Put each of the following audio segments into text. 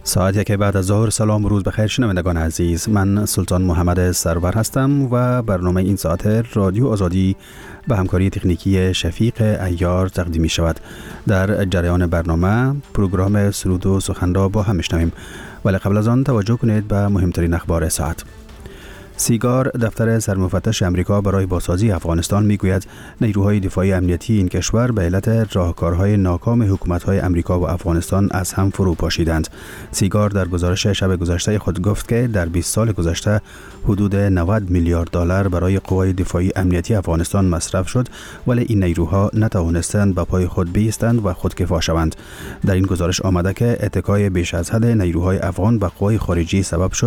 ساعت 1 بعد از ظهر. سلام و روز بخیر شنوندگان عزیز، من سلطان محمد سرور هستم و برنامه این ساعت رادیو آزادی به همکاری تکنیکی شفیق عیار تقدیم می شود. در جریان برنامه پروگرام سرود و سخن را با هم میشنویم، ولی قبل از آن توجه کنید به مهمترین اخبار ساعت. سیگار، دفتر سرمفتش امریکا برای بازسازی افغانستان میگوید نیروهای دفاعی امنیتی این کشور به علت راهکارهای ناکام حکومت‌های امریکا و افغانستان از هم فرو پاشیدند. سیگار در گزارش شب گذشته خود گفت که در 20 سال گذشته حدود 90 میلیارد دلار برای قوای دفاعی امنیتی افغانستان مصرف شد، ولی این نیروها نتوانستند به پای خود بایستند و خودکفا شوند. در این گزارش آمده که اتکای بیش از حد نیروهای افغان به قوای خارجی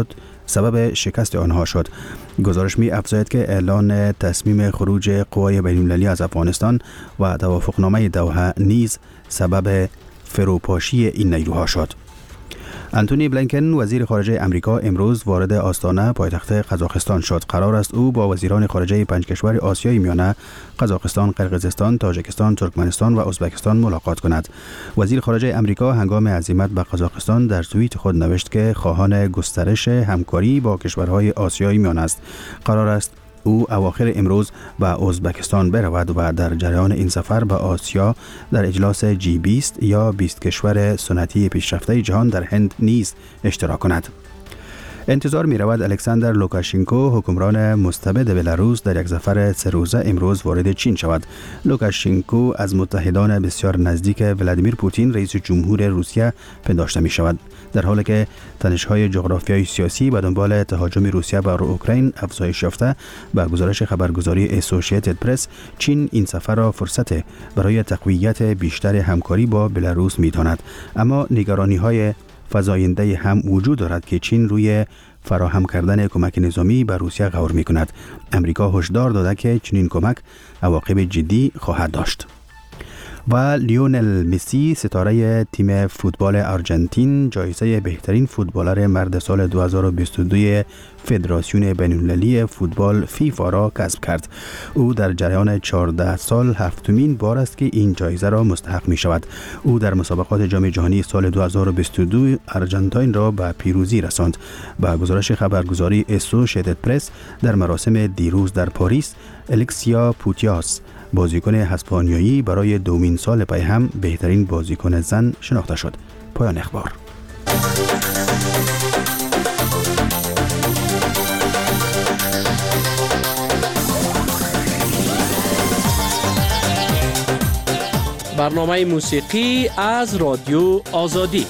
سبب شکست آنها شد. گزارش می افزاید که اعلان تصمیم خروج قوای بین‌المللی از افغانستان و توافقنامه دوحه نیز سبب فروپاشی این نیروها شد. انتونی بلینکن وزیر خارجه امریکا امروز وارد آستانه پایتخت قزاقستان شد. قرار است او با وزیران خارجه 5 کشور آسیای میانه قزاقستان، قرقیزستان، تاجیکستان، ترکمنستان و ازبکستان ملاقات کند. وزیر خارجه امریکا هنگام عزیمت به قزاقستان در توییت خود نوشت که خواهان گسترش همکاری با کشورهای آسیای میانه است. قرار است او اواخر امروز به ازبکستان برود و در جریان این سفر به آسیا در اجلاس G20 یا 20 کشور سنتی پیشرفته جهان در هند نیز اشتراک کند. انتظار می رود الکساندر لوکاشنکو، حکمران مستبد بلاروس، در یک سفر 3 روزه امروز وارد چین شود. لوکاشنکو از متحدان بسیار نزدیک ولادیمیر پوتین رئیس جمهور روسیه پنداشته می شود، در حالی که تنش‌های جغرافیایی سیاسی به دنبال تهاجم روسیه بر اوکراین افزایش یافته. به گزارش خبرگزاری اسوسییتد پرس، چین این سفر را فرصت برای تقویت بیشتر همکاری با بلاروس می داند، اما نگرانی‌های فزاینده هم وجود دارد که چین روی فراهم کردن کمک نظامی به روسیه غور می کند. امریکا هشدار داده که چنین کمک عواقب جدی خواهد داشت. و لیونل مسی، ستاره تیم فوتبال آرژانتین، جایزه بهترین فوتبالر مرد سال 2022 فدراسیون بین‌المللی فوتبال فیفا را کسب کرد. او در جریان 14 سال هفتمین بار است که این جایزه را مستحق می شود. او در مسابقات جام جهانی سال 2022 آرژانتین را به پیروزی رساند. با گزارش خبرگزاری اسوسییتد پرس، در مراسم دیروز در پاریس، الکسیا پوتیاس، بازیکن اسپانیایی، برای دومین سال پی هم بهترین بازیکن زن شناخته شد. پایان اخبار. برنامه موسیقی از رادیو آزادی.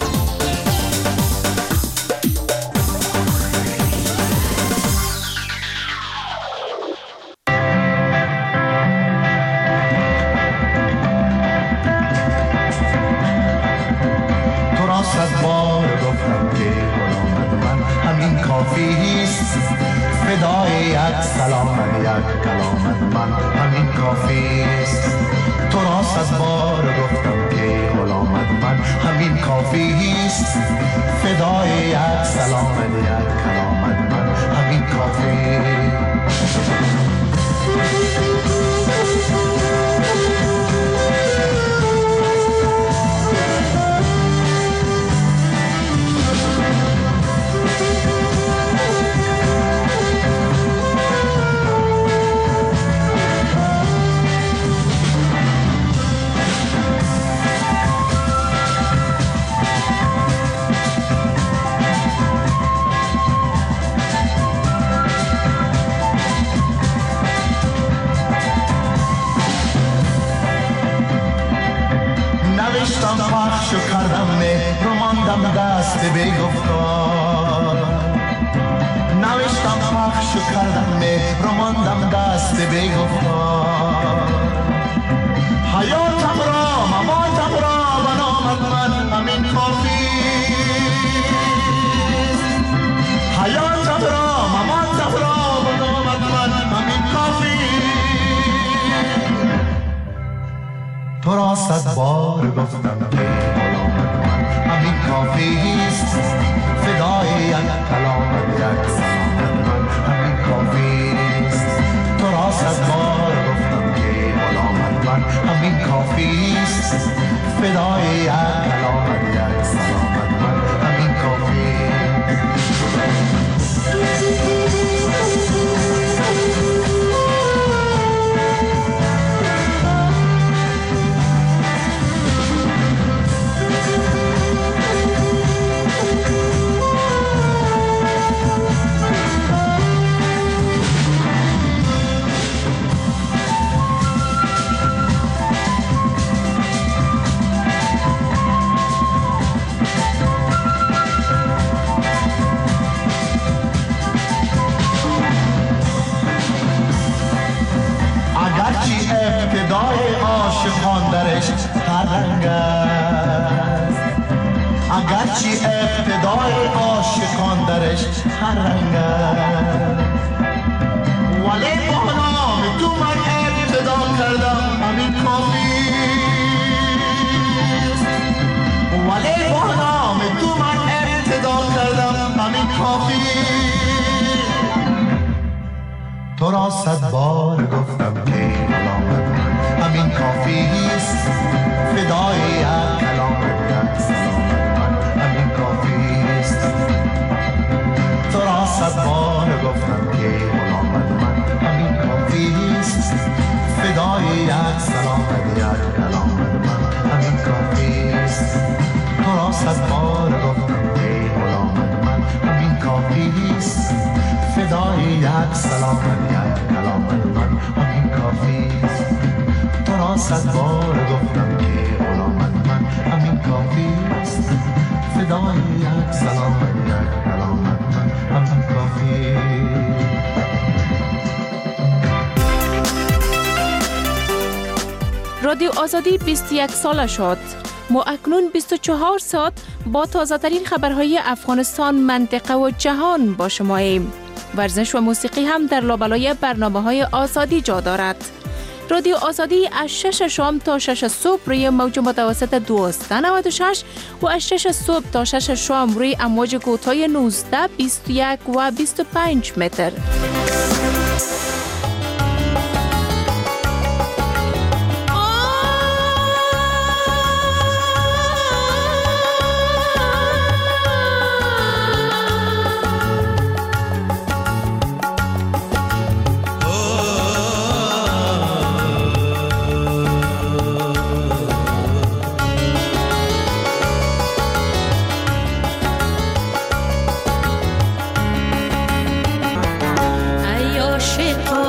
تو را 100 بار گفتم که غلامت من همین کافیست، فدای یک کلامت یک سلامت من همین کافیست. تو را 100 بار گفتم که غلامت من همین کافیست، فدای یک کلامت یک سلامت من همین کافیست. دریای عاشقان درش هر رنگ است، ولی با نام تو من ابتدا کردم همین کافی است، ولی با نام تو من ابتدا کردم همین کافی. تو را 100 بار گفتم که غلامت من همین کافی است، فدای یک کلامت یک سلامت من همین کافی است. تو را 100 بار گفتم که غلامت من همین کافی است، فدای یک سلامت یک کلامت من همین کافی است. تو را 100 بار گفتم که غلامت من همین کافی است، فدای یک سلامت یک کلامت من همین کافی است. تو را 100 بار گفتم که غلامت من همین کافی است، فدای یک سلامت یک کلامت من همین کافی است. رادیو آزادی 21 ساله شد. ما اکنون 24 ساعت با تازه ترین خبرهای افغانستان، منطقه و جهان با شماییم. ورزش و موسیقی هم در لابلای برنامه‌های آزادی جا دارد. رادیو آزادی از 6 شام تا 6 صبح روی موج متوسط 1296 و از 6 صبح تا 6 شام روی امواج کوتاه 19، 21 و 25 متر. عاشقان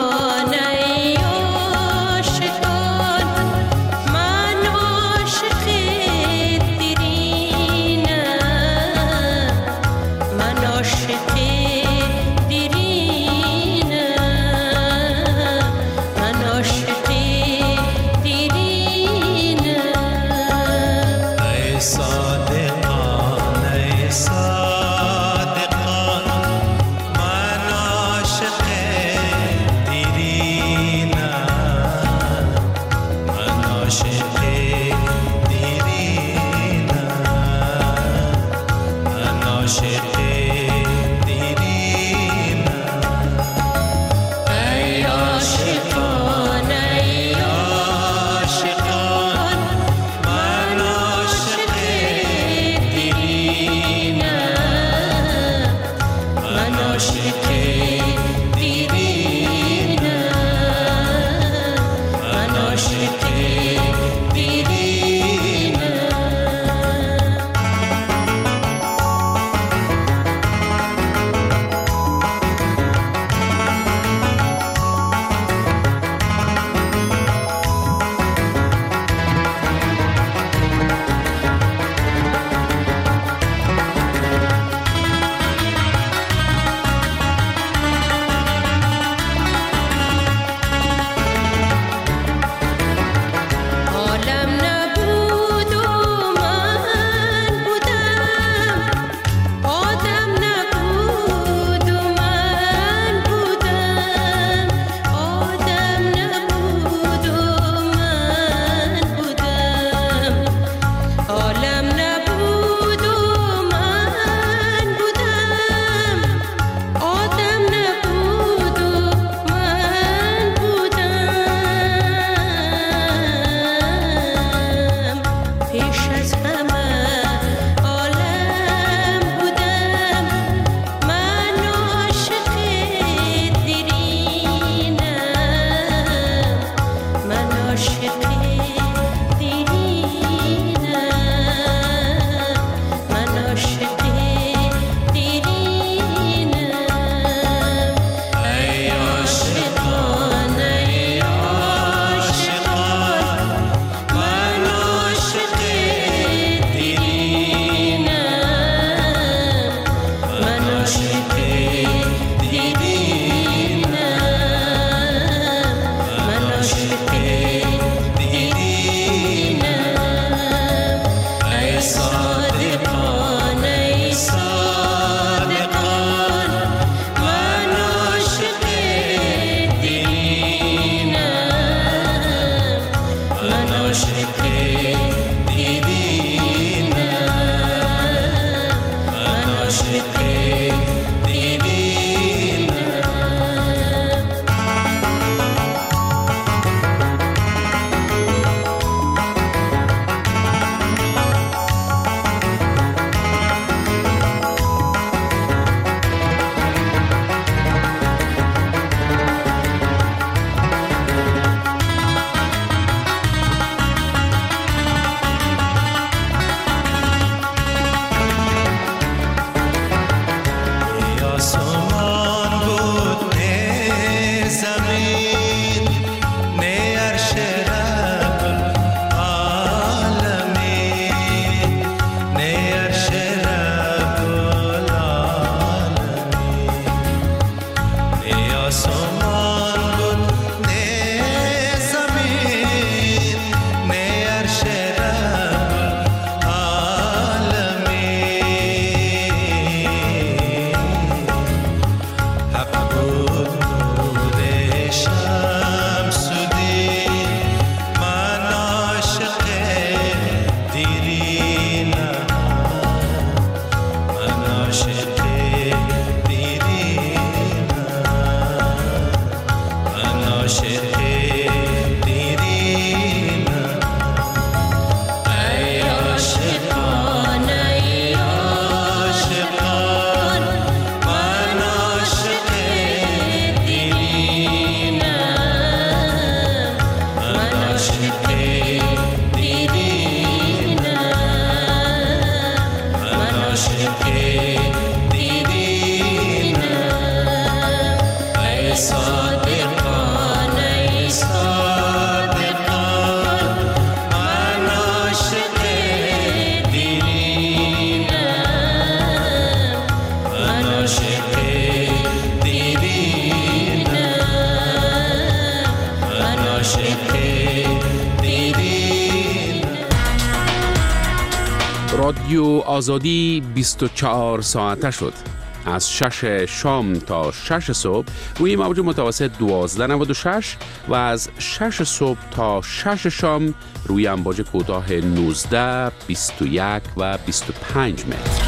رادیو آزادی 24 ساعته شد. از 6 شام تا 6 صبح روی موج متوسط 1296 و از 6 صبح تا 6 شام روی امواج کوتاه 19، 21 و 25 متر.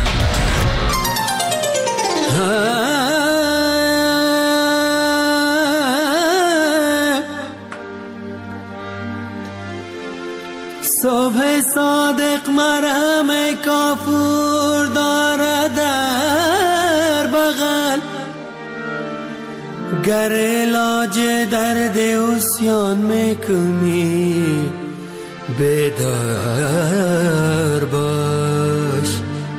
صبح صادق مرهم کافور دارد در بغل، گر علاج درد عصیان میکنی بیدار باش.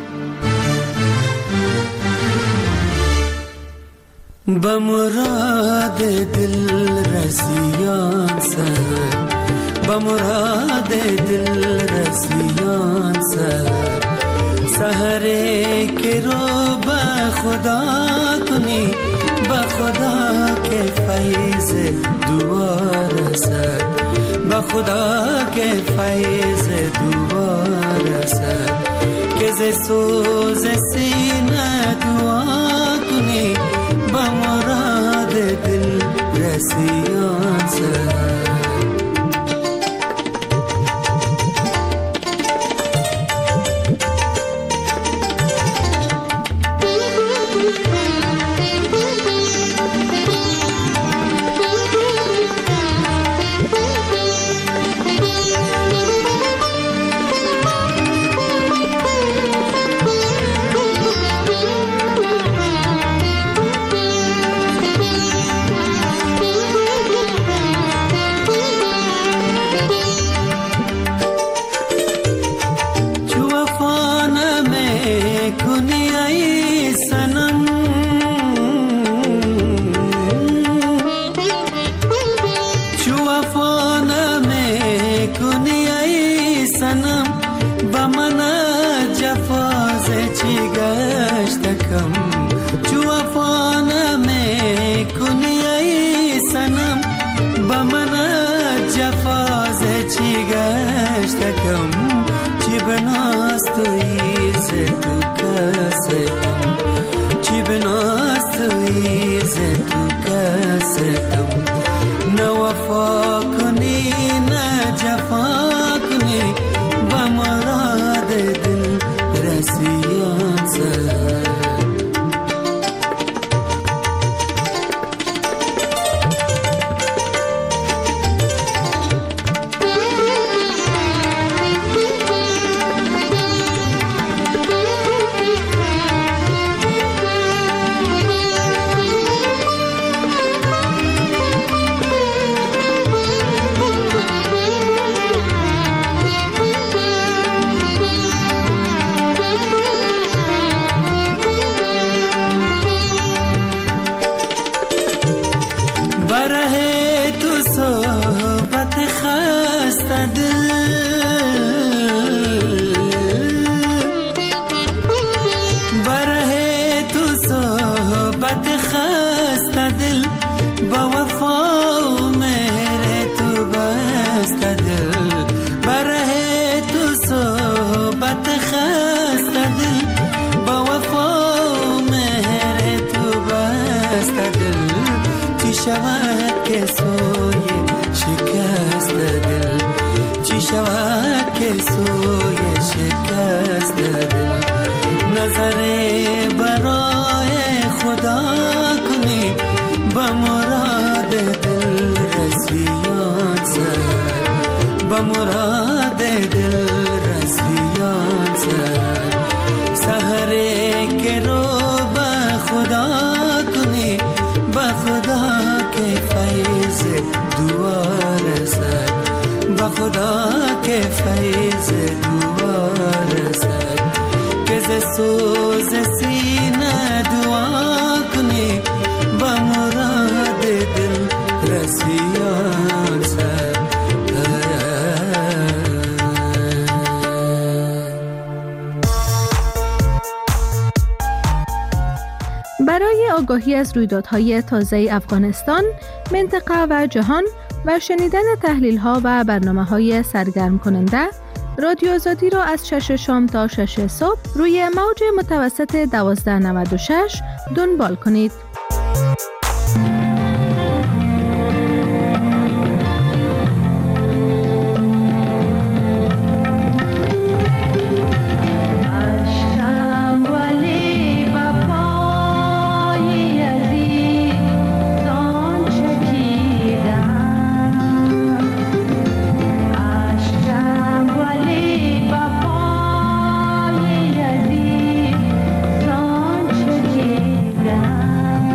به مراد دل رسیان سر، به مراد دل رسیان سر، سحری که رو به خدا کنی، به خدا که فیض دعا رسد، به خدا که فیض دعا رسد، که ز سوز سینه دعا کنی، به مراد دل رسیان سر. خدا که فیض دعا رسد که ز سوز سینه دعا کنی با مراد دل رسیان سد. برای آگاهی از رویدادهای تازه افغانستان، منطقه و جهان و شنیدن تحلیل‌ها و برنامه‌های سرگرم کننده، رادیو آزادی را از 6 شام تا 6 صبح روی موج متوسط 1296 دنبال کنید. down.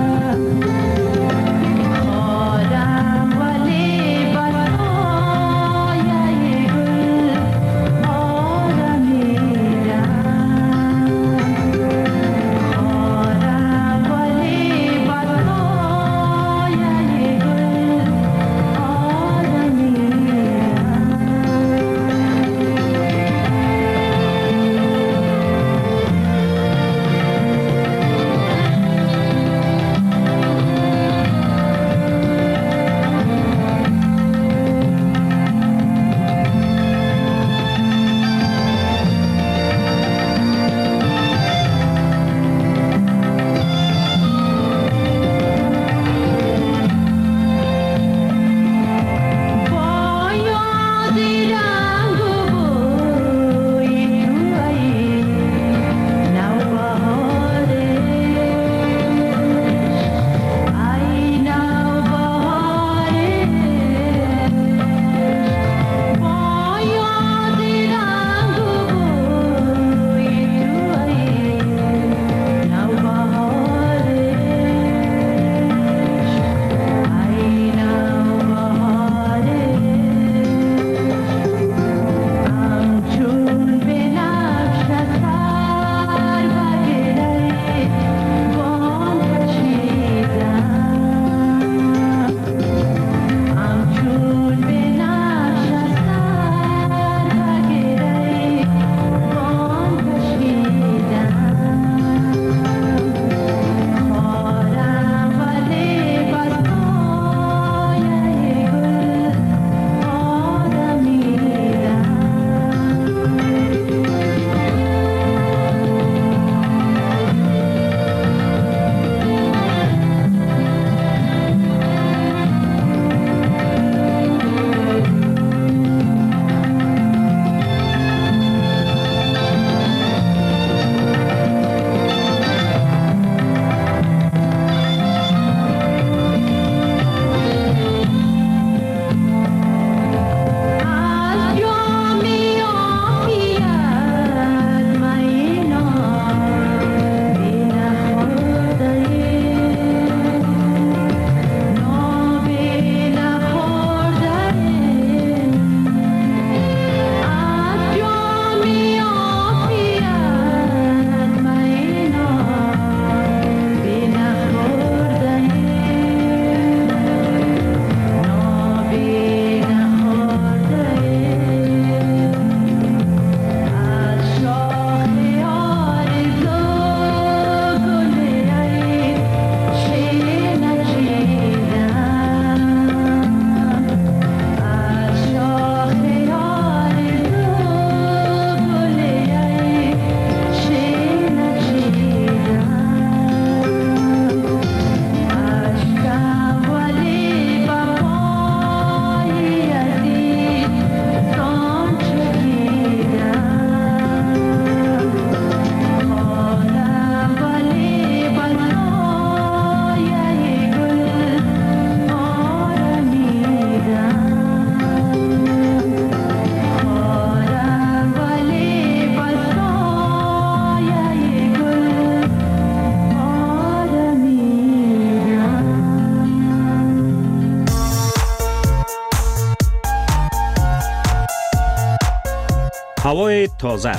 هوای تازه،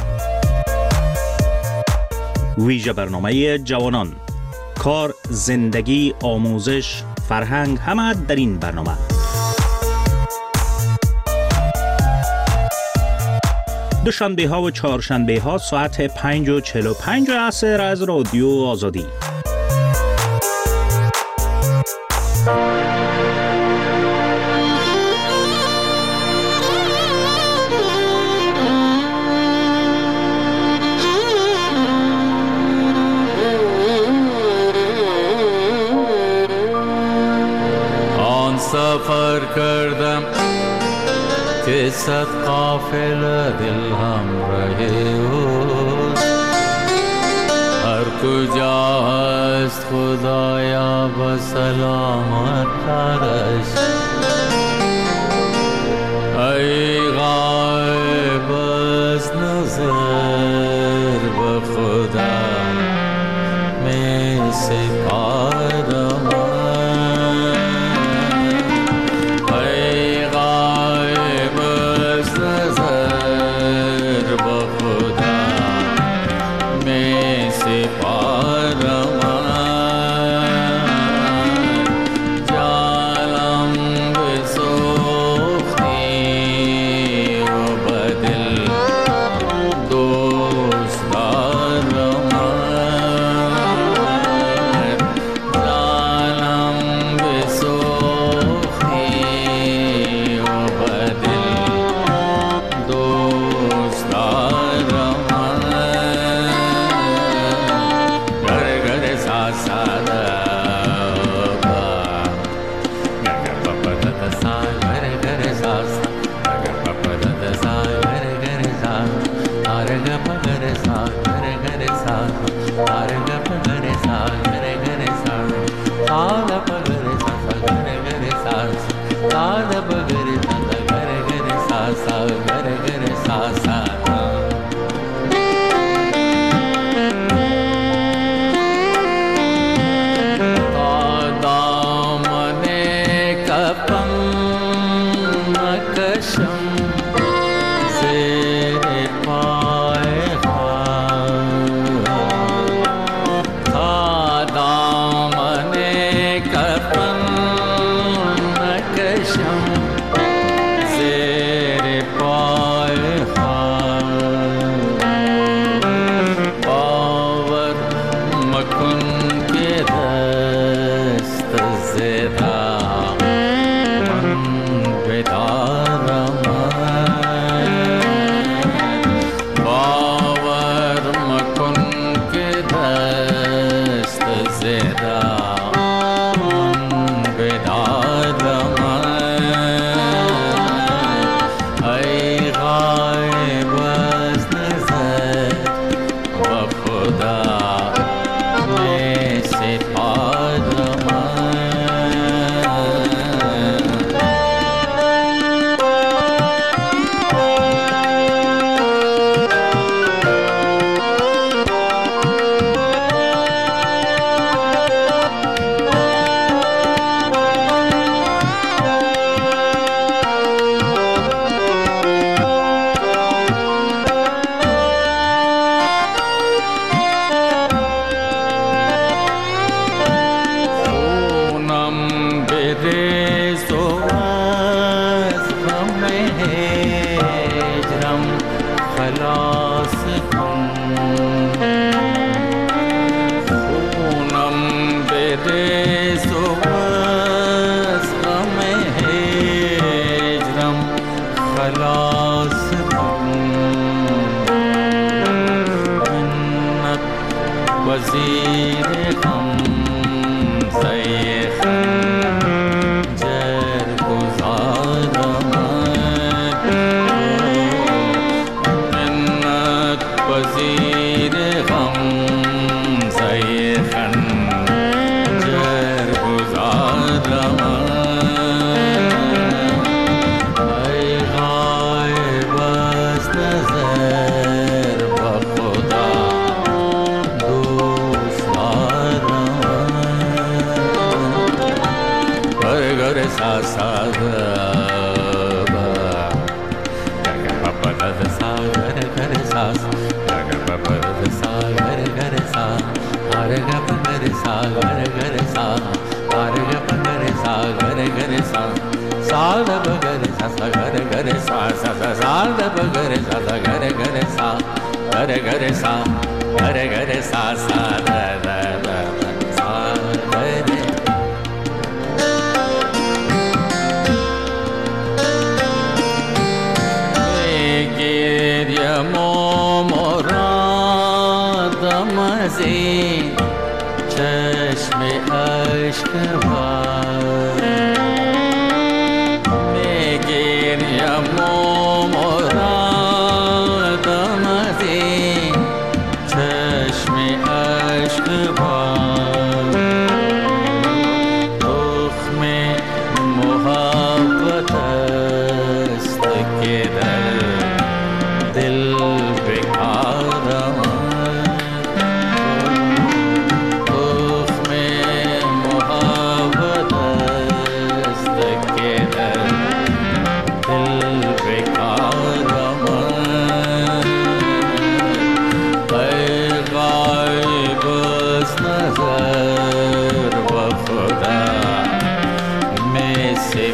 ویژه برنامه جوانان، کار، زندگی، آموزش، فرهنگ، همه در این برنامه. دوشنبه ها و چهارشنبه ها ساعت 5:45 عصر از رادیو آزادی. سفر کردم که صد قافله دل همراه اوست، هر کجا هست خدایا به سلامت ترش. ای غایب از نظر به خدا می سپارم، gare sa da gare gare sa gare gare sa gare gare sa sa da da da sa gare geriya moradam ze chashme ashk var me geriya moradam ze chashme ashk var tukhme mohabbat ast ke दिल बेकारा उसमें मोहब्बत के दिल बेकारा गायब नजर व खुदा में से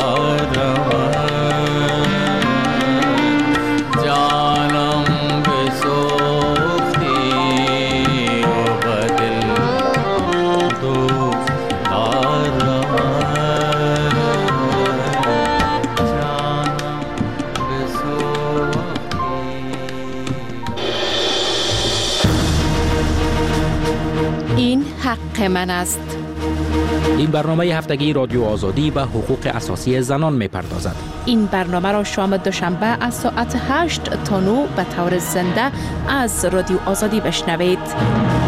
این حق من است. این برنامه هفتگی رادیو آزادی به حقوق اساسی زنان می‌پردازد. این برنامه را شام دوشنبه از ساعت 8 تا 9 به طور زنده از رادیو آزادی بشنوید.